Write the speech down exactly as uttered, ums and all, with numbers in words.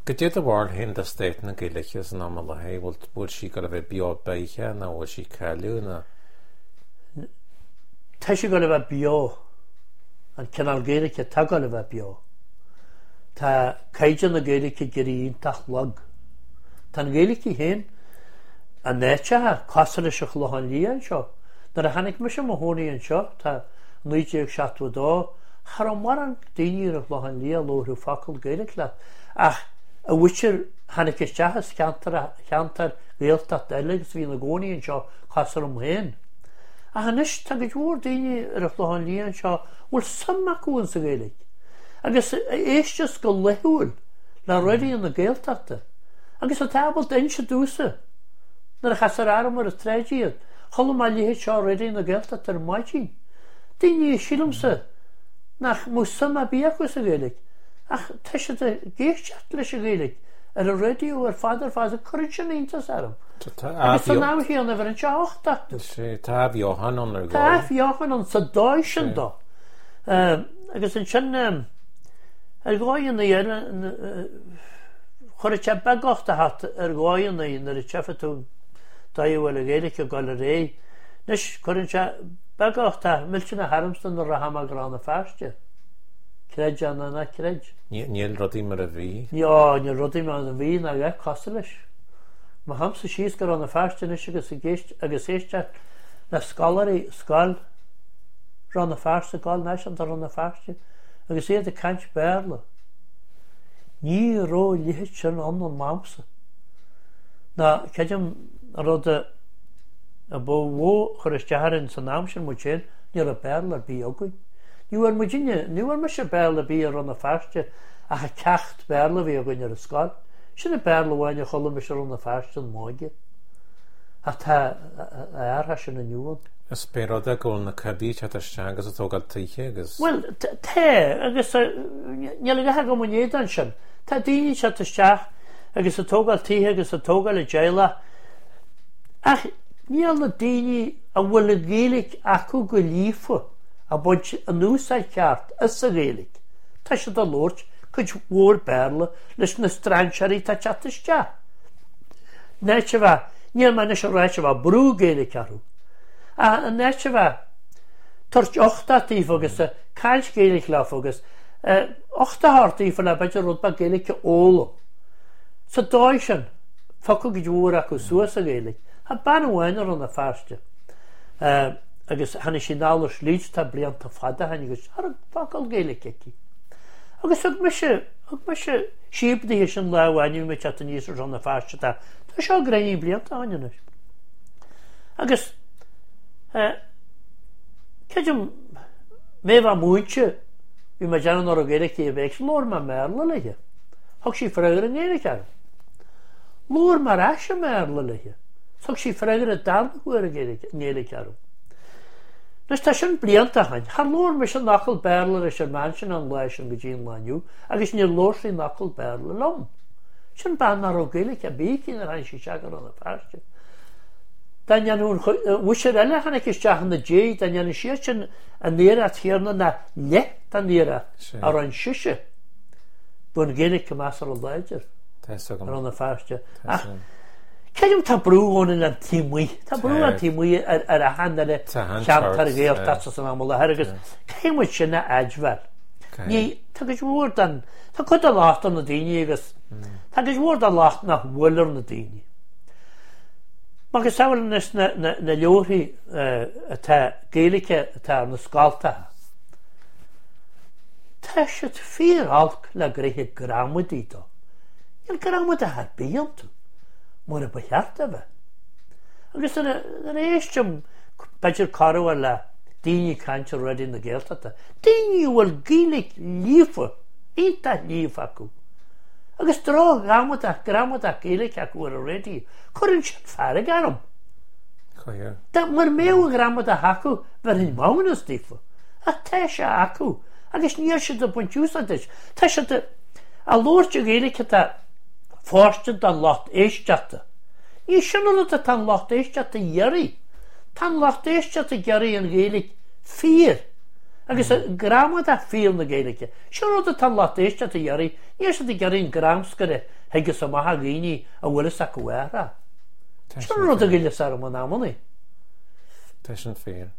Gyda dy war hyn dy state na gaelichas yn aml a hei, wyl si gael fe bio beicha na wyl si caelw na? Ta si gael fe bio, yn cynnal gaelicha ta gael fe bio. Ta caidion na gaelicha gyda un tach log. Ta'n gaelicha hyn, a netcha ha, cosar eisiau chlohan li yn sio. Na'r hannig mysio mahoni yn sio, ta nwydiog siatwa do, har o'n maran dynir o chlohan li a lo rhyw ffacol gaelicha. Ach, a witcher hannig eich jahas chantar gaeltat elygs fi'n agoni yn sio cosar o'n hyn. A hannes ta gydwr dynir ar y chlohan li yn sio, wel symac o'n sy'n gaelig. Agus eisiau go lehwyl, la rydyn yn y gaeltat. Agus y tabl dyn sy'n dwsa. Na'r chasar arwm ar y tregiad. Cholwm a lihet sio rydyn yn y gaeltat ar magin. Dyn i eisiau sy. Nach mwysym a biach oes y gaelig. Ach, tesio dy geisiat leis y gaelig. Ar y radio ar fadr fadr courage yn eintas arwm. Agus y naw hi o'n efer yn sio och dat. Ta fi ohan o'n yr Ta fi ohan o'n sa does yn do. Agus yn sy'n er goi yn ei chwrdd cha bagoch da hat er goi yn ei yn yr cheffa tŵn da i wel y gaelig o gael yr ei. Nes chwrdd cha bagoch da milchyn a harmstyn o'r raham a gran y ffastio. Cred an yna cred. Niel rodim ar y fi? Nio, niel rodim ar y fi na ge costelys. Mae hams y sys gyda yn y ffastio nes agos y geist agos eistio na scolari sgol ran y ffastio gol nes ond ar ran y ffastio. Agus ead y cant berla. Ní ro lihet sy'n on o'n mamsa. Na, cediam rod y bo wo chwrysdiaharin sy'n amsyn mwyn ni'r y berla bi ogwy. Ni war mwyn ni war mysio berla bi ar on y ffastio a ha cacht berla fi ogwy ni'r ysgol. Sy'n y berla wain i'ch olwm mysio on y ffastio yn mwyn. A ta arhas yn y niwon. Ysberodd e gol na cybi chat ystia agos o togal teiche agos? Wel, te, agos ni'n lega hag o mwynhau dan sy'n. Ta dini chat ystia agos o togal teiche agos o togal y jaila. Ach, ni'n na dini a wyl y gaelig acw gylifo a bod y nŵsau cart ys y gaelig. Ta sy'n da lwrt cwyd wôr berla lys na stransiari ta chat ystia. Nes y fa, ni'n ma'n eisiau rhaid y fa brw gaelig arw. A nes y fa, torch ochta ti fogus, cael gaelig la fogus, ochta hart i ffyna beth yw'r rwdba gaelig o olo. So does yn, ffocw gydwr ac o sŵas y gaelig, a ban o enor yn y ffastio. Agus hann eisiau nawr slid ta bliant ta ffada hann i gys, ar y ffocol gaelig eki. Agus ag mysio, ag mysio, siip di eisiau law anio me chat yn isr yn y ffastio ta, ta sio greu bliant ta hann yn. Agus, Cediam me fa mwynti fi mae jan yn o'r gaelig i efeich lor ma merla leia. Hog si ffragr yn gaelig ar. Lor ma'r asio merla leia. Hog si ffragr y darn hwyr yn gaelig ar. Nes ta sy'n bliant a hain. Har lor me sy'n nacol berla eisiau mansion an leis yn gydyn laniw agos ni lor sy'n nacol berla lom. Sy'n ban ar o gaelig a big yn yr hain sy'n siagar o'n y ffastio. Dan yan nhw'n wysir ele han eich ysdiach yn y dje, dan yan eisiau sy'n nera at hirna na le dan nera ar o'n sysio. Bw'n gynnig cymas ar o leidr. Ar o'n y ffastio. Cediam ta brw o'n yn tîmwy. Ta brw yn tîmwy ar a han ar y siantar gael tatsas yn aml a hergys. Cediam wyt sy'n na adfer. Ni, ta gysgwr dan, ta cwyd a lacht o'n y dini agos. Ta gysgwr da lacht na wyler yn y dini. Mae gysawr nes na lewri ta gaelig ta na sgalta. Ta sydd ffyr alc la greu gramwyd i do. I'n gramwyd a har beiant. Mwyn y bwyhart fe. Agos yn eisiau badger carw a la dini cant o'r redyn na gaelta ta. Dini yw'r gaelig lifa. Einta lifa acw. Agus dro gramwyd a gramwyd a gaelig acw ar y redi. Cwryn sy'n ffarag ar hwm. Mae'r mew gramwyd a hacw fer hyn mawn ys diffo. A tesha acw. Agus ni eisiau dy bwyntiws a dys. Tesha dy... A lwrt y gaelig gyda fforstyn dan lot eisdiata. Ni eisiau nhw'n dy tan lot eisdiata ieri. Tan lot eisdiata ieri yn gaelig ffyr. agus grama a fíl na géalacha. Seú a tan látéiste a dhearí, níos a gearín gramscare hegus a maitha gíní a bhfuil sa cuara. Seú a gile sa am námanaí. Tá sin fér.